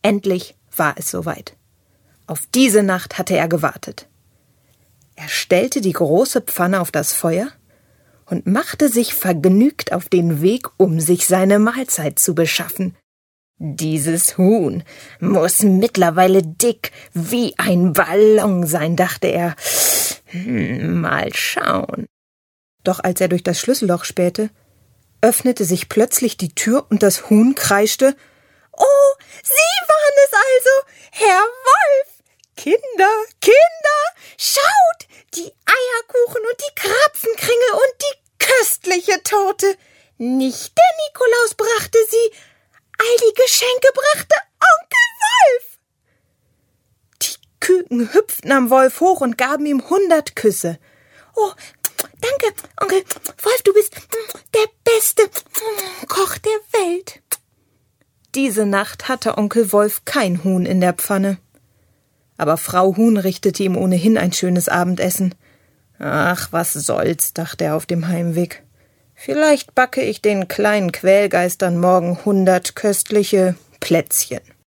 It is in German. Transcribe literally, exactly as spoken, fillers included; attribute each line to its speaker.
Speaker 1: Endlich war es soweit. Auf diese Nacht hatte er gewartet. Er stellte die große Pfanne auf das Feuer und machte sich vergnügt auf den Weg, um sich seine Mahlzeit zu beschaffen. Dieses Huhn muss mittlerweile dick wie ein Ballon sein, dachte er. Hm, mal schauen. Doch als er durch das Schlüsselloch spähte, öffnete sich plötzlich die Tür und das Huhn kreischte: »Oh, Sie waren es also, Herr Wolf! Kinder, Kinder, schaut, die Eierkuchen und die Krapfenkringel und die köstliche Torte. Nicht der Nikolaus brachte sie, all die Geschenke brachte Onkel Wolf.« Die Küken hüpften am Wolf hoch und gaben ihm hundert Küsse. »Oh, danke, Onkel Wolf, du bist der beste Koch der Welt.« Diese Nacht hatte Onkel Wolf kein Huhn in der Pfanne. Aber Frau Huhn richtete ihm ohnehin ein schönes Abendessen. »Ach, was soll's«, dachte er auf dem Heimweg. »Vielleicht backe ich den kleinen Quälgeistern morgen hundert köstliche Plätzchen.«